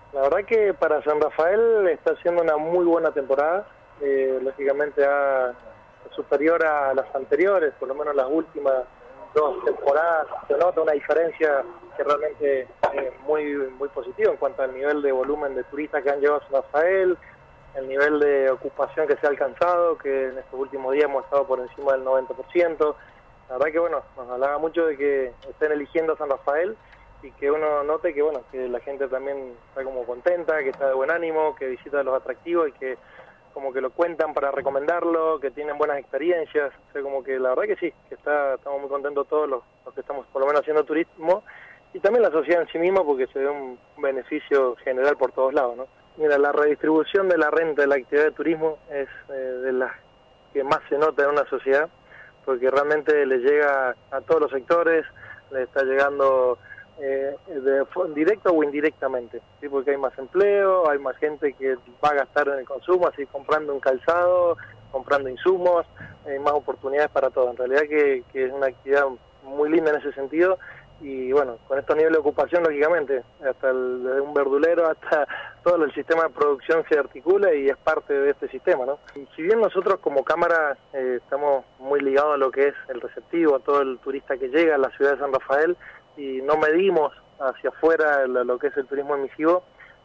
La verdad que para San Rafael está haciendo una muy buena temporada, lógicamente superior a las anteriores, por lo menos las últimas dos temporadas. Se nota una diferencia que realmente es muy positiva en cuanto al nivel de volumen de turistas que han llegado a San Rafael, el nivel de ocupación que se ha alcanzado, que en estos últimos días hemos estado por encima del 90%. La verdad que bueno, nos hablaba mucho de que estén eligiendo San Rafael y que uno note que bueno, que la gente también está como contenta, que está de buen ánimo, que visita los atractivos y que como que lo cuentan para recomendarlo, que tienen buenas experiencias. O sea, como que la verdad que sí, que estamos muy contentos todos los que estamos por lo menos haciendo turismo, y también la sociedad en sí misma, porque se ve un beneficio general por todos lados, ¿no? Mira, la redistribución de la renta de la actividad de turismo es de las que más se nota en una sociedad, porque realmente le llega a todos los sectores, le está llegando directo o indirectamente, ¿sí? Porque hay más empleo, hay más gente que va a gastar en el consumo, así comprando un calzado, comprando insumos, hay más oportunidades para todo. En realidad que es una actividad muy linda en ese sentido, y bueno, con estos niveles de ocupación, lógicamente, hasta desde un verdulero hasta todo el sistema de producción se articula y es parte de este sistema, ¿no? Y si bien nosotros como cámara estamos muy ligados a lo que es el receptivo, a todo el turista que llega a la ciudad de San Rafael, y no medimos hacia afuera lo que es el turismo emisivo,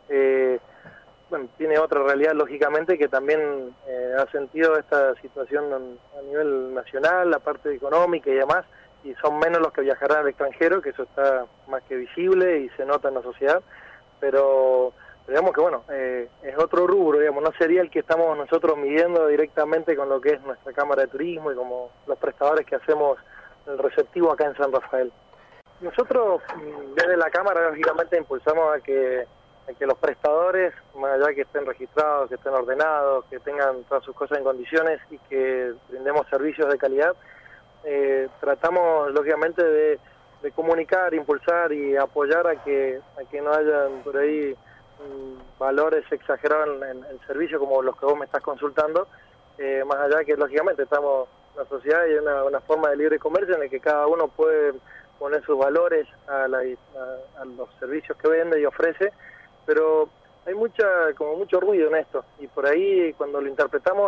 bueno, tiene otra realidad, lógicamente, que también ha sentido esta situación a nivel nacional, la parte económica y demás, y son menos los que viajarán al extranjero, que eso está más que visible y se nota en la sociedad, pero digamos que bueno, es otro rubro, digamos, no sería el que estamos nosotros midiendo directamente con lo que es nuestra Cámara de Turismo y como los prestadores que hacemos el receptivo acá en San Rafael. Nosotros desde la Cámara lógicamente impulsamos a que los prestadores, más allá que estén registrados, que estén ordenados, que tengan todas sus cosas en condiciones y que brindemos servicios de calidad, tratamos lógicamente de comunicar, impulsar y apoyar a que no haya por ahí valores exagerados en el servicio como los que vos me estás consultando, más allá que lógicamente estamos en una sociedad y una forma de libre comercio en el que cada uno puede poner sus valores a los servicios que vende y ofrece, pero hay mucho ruido en esto, y por ahí cuando lo interpretamos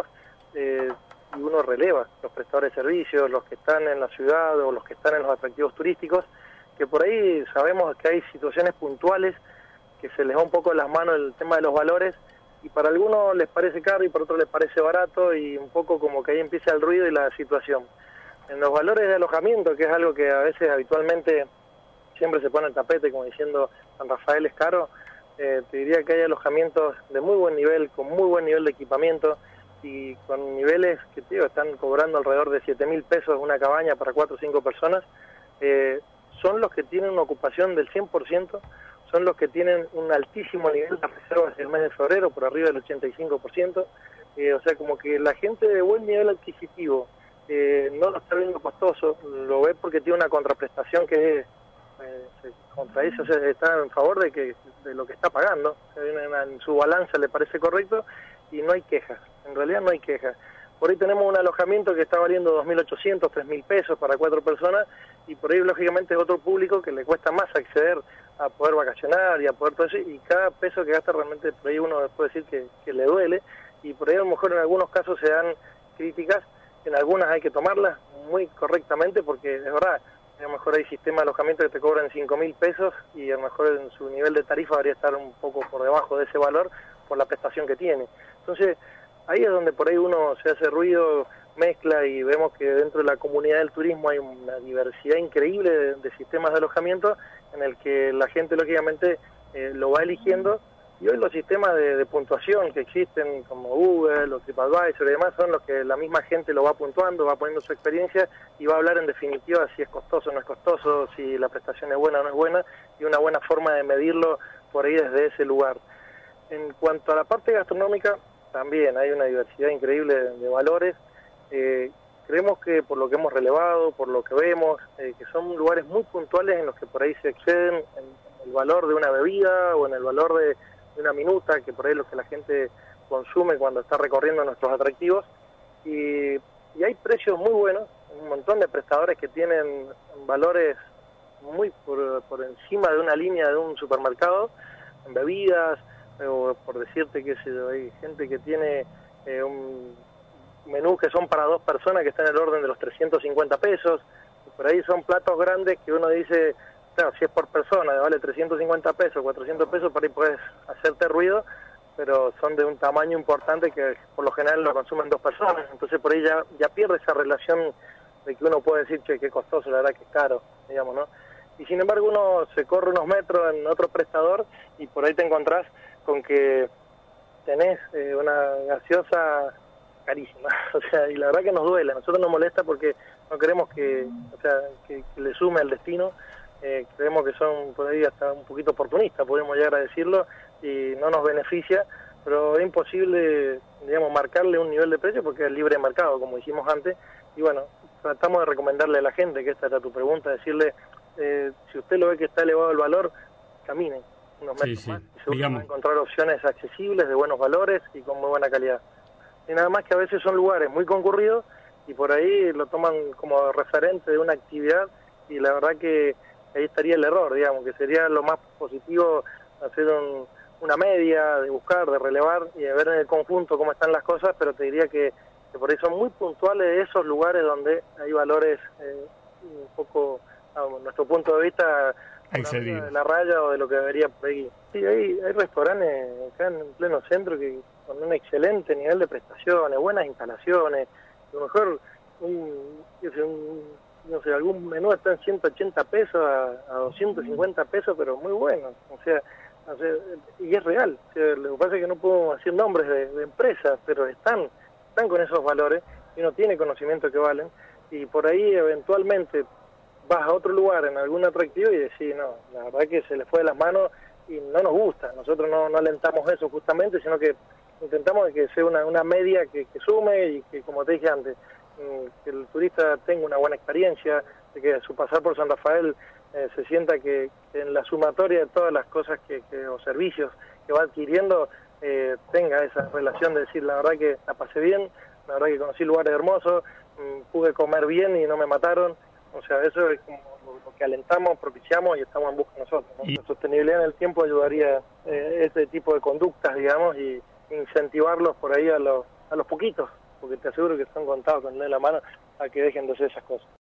y uno releva los prestadores de servicios, los que están en la ciudad o los que están en los atractivos turísticos, que por ahí sabemos que hay situaciones puntuales que se les va un poco de las manos el tema de los valores, y para algunos les parece caro y para otros les parece barato, y un poco como que ahí empieza el ruido y la situación. En los valores de alojamiento, que es algo que a veces habitualmente siempre se pone en tapete como diciendo San Rafael es caro, te diría que hay alojamientos de muy buen nivel, con muy buen nivel de equipamiento y con niveles que están cobrando alrededor de 7.000 pesos una cabaña para 4 o 5 personas. Son los que tienen una ocupación del 100%, son los que tienen un altísimo nivel de reservas el mes de febrero, por arriba del 85%, o sea, como que la gente de buen nivel adquisitivo no lo está viendo costoso, lo ve porque tiene una contraprestación que contra eso, o sea, está en favor de lo que está pagando, en su balanza le parece correcto y no hay quejas, en realidad no hay quejas. Por ahí tenemos un alojamiento que está valiendo 2.800, 3.000 pesos para 4 personas, y por ahí lógicamente es otro público que le cuesta más acceder a poder vacacionar y a poder todo eso, y cada peso que gasta realmente por ahí uno puede decir que le duele, y por ahí a lo mejor en algunos casos se dan críticas, en algunas hay que tomarlas muy correctamente, porque es verdad, a lo mejor hay sistemas de alojamiento que te cobran 5.000 pesos y a lo mejor en su nivel de tarifa debería estar un poco por debajo de ese valor por la prestación que tiene. Entonces, ahí es donde por ahí uno se hace ruido, mezcla, y vemos que dentro de la comunidad del turismo hay una diversidad increíble de sistemas de alojamiento en el que la gente lógicamente lo va eligiendo, y hoy los sistemas de puntuación que existen como Google o TripAdvisor y demás son los que la misma gente lo va puntuando, va poniendo su experiencia y va a hablar en definitiva si es costoso o no es costoso, si la prestación es buena o no es buena, y una buena forma de medirlo por ahí desde ese lugar. En cuanto a la parte gastronómica, también hay una diversidad increíble de valores. Creemos que por lo que hemos relevado, por lo que vemos, que son lugares muy puntuales en los que por ahí se exceden en el valor de una bebida o en el valor de una minuta, que por ahí es lo que la gente consume cuando está recorriendo nuestros atractivos, y hay precios muy buenos, un montón de prestadores que tienen valores muy por encima de una línea de un supermercado, bebidas, o por decirte que hay gente que tiene un menú que son para 2 personas que está en el orden de los 350 pesos, por ahí son platos grandes que uno dice, claro, si es por persona, vale 350 pesos, 400 pesos, por ahí puedes hacerte ruido, pero son de un tamaño importante que por lo general lo consumen 2 personas, entonces por ahí ya pierde esa relación de que uno puede decir, che, qué costoso, la verdad que es caro, digamos, ¿no? Y sin embargo uno se corre unos metros en otro prestador y por ahí te encontrás con que tenés una gaseosa carísima, o sea, y la verdad que nos duele, a nosotros nos molesta porque no queremos que le sume al destino, creemos que son por ahí hasta un poquito oportunistas, podemos llegar a decirlo, y no nos beneficia, pero es imposible, digamos, marcarle un nivel de precio porque es libre mercado, como hicimos antes, y bueno, tratamos de recomendarle a la gente, que esta era tu pregunta, decirle, si usted lo ve que está elevado el valor, camine unos metros más, y seguro va a encontrar opciones accesibles, de buenos valores y con muy buena calidad. Y nada más que a veces son lugares muy concurridos y por ahí lo toman como referente de una actividad y la verdad que ahí estaría el error, digamos, que sería lo más positivo hacer una media, de buscar, de relevar y de ver en el conjunto cómo están las cosas, pero te diría que por ahí son muy puntuales de esos lugares donde hay valores un poco, a nuestro punto de vista, de la raya o de lo que debería seguir. Sí, hay restaurantes acá en pleno centro que con un excelente nivel de prestaciones, buenas instalaciones, a lo mejor no sé, algún menú está en 180 pesos a 250 pesos, pero muy bueno, o sea, y es real, o sea, lo que pasa es que no puedo decir nombres de empresas, pero están con esos valores y uno tiene conocimiento que valen, y por ahí eventualmente vas a otro lugar en algún atractivo y decís, no, la verdad que se le fue de las manos y no nos gusta, nosotros no alentamos eso justamente, sino que intentamos que sea una media que sume y que, como te dije antes, que el turista tenga una buena experiencia, de que su pasar por San Rafael se sienta que en la sumatoria de todas las cosas o servicios que va adquiriendo tenga esa relación de decir, la verdad que la pasé bien, la verdad que conocí lugares hermosos, pude comer bien y no me mataron, o sea, eso es como lo que alentamos, propiciamos y estamos en busca nosotros, ¿no? La sostenibilidad en el tiempo ayudaría este tipo de conductas, digamos, y incentivarlos por ahí a los poquitos, porque te aseguro que están contados con la mano a que dejen de hacer esas cosas.